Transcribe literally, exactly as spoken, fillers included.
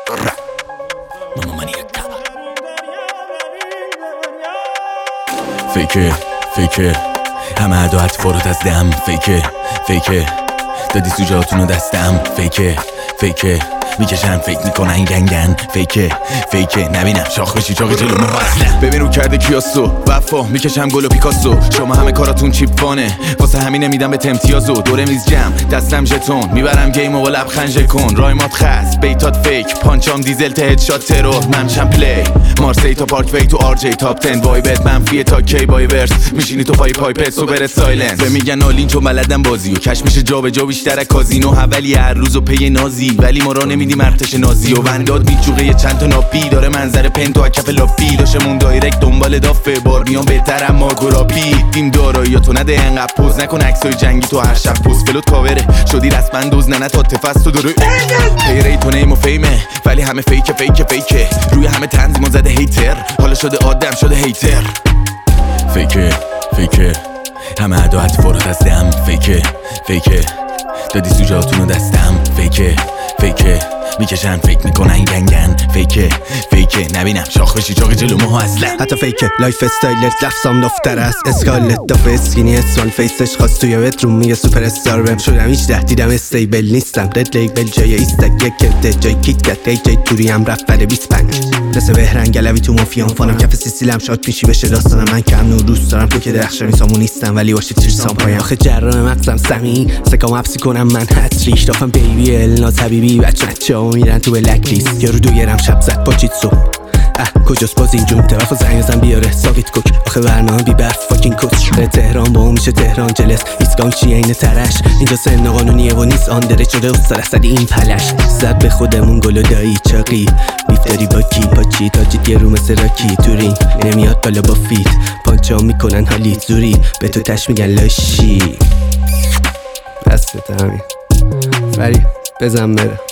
ماما منیکا فیکه فیکه همه عداعت فرات از دم فیکه فیکه دادی سوجاتونو دستم فیکه فیکه میکشن فیک میکنن گنگن فیکه فیکه نبینم شاخ بشی چاقی جلو ما اصلا ببین رو کرده کیاسو وفا میکشم گل و پیکاسو شما همه کاراتون چیپ وانه واسه همین نمیدم به تمتیازو دوره میز جمع دستم ژتون میبرم گیم و لبخند کن رایمات خاص بیتات فیک پانچام دیزل تا هدشات ترور ممشم پلی مارسی تا پارک وی تو آر جی تاپ ده وایبت منفیه تا کی بای ورس میشینی تو پای پایپت سوبر سایلنس به میگن آلین چون بلدم بازی و کش میشه جا به جا بیشتر از کازینو حوالی هر روز و پی نازی ولی ما را نمیدیم ارتش نازی و ونداد میجوقه یه چند تا ناپی داره منظر پنتو از کف لاپی داشمون دایرکت دنبال دافه بارمیان بهترم ما گراپی تیم دارایی تو نده انقدر پوز نکن عکسای جنگی تو هر شب پوز فلوت کاوره شدی رسما دوز نه تا تفست تو داره پیری تو نیم و فیمه ولی همه فیک فیک فیکه روی همه تنظیم زده هیتر حالا شده آدم شده هیتر فیکه فیکه همه عداعت فرات از دم فیکه فیکه دادی سوجاتونو دستم فیکه فیکه میکشن فیک میکنن گنگن فیکه فیکه نبینم شاخ بشی چاقی جلو ما اصلا حتی فیکه لایف استایلت لفظام دفتر است اسکالت داف اسکینی اسوان فیسش خواست توی بتروم میگه سوپر استار بهم شدم هیچ ده دیدم استیبل نیستم رد لیبل جای ایستک یک کفته جای کیت کت ری جای توری هم رفت بره بیست و پنج مثل بهرنگ گلوی تو مافیان فانم کف سیسیلم شاد میشی بشه داستانم من کم نور دوست دارم تو که درخشانی سامون نیستم ولی باشه تیر سام پایم آخه جرام مغزم سمی سکام حبسی کنم من هتریش دافم بیبی الناز حبیبی بچه بچه‌ها میرن تو بلک لیست یارو دو گرم شب زد با چیتسو اه کجاست باز این جون طرفو زنگ بزن بیاره ساکت کوک آخه برنامه بی برف فاکین کوچ در تهران با اون میشه تهران جلس ایسکان چیه این ترش اینجا سن قانونیه و نیست آن دره شده استاد اسد این پلش زد به خودمون گل و دایی چاقی بیفتری با کی پاچی تاجیت یه رو مثل راکی تورین نمیاد بالا با فیت پانچا میکنن حالیت زوری به تو تش میگن لاشی دستت همین فری بزن بره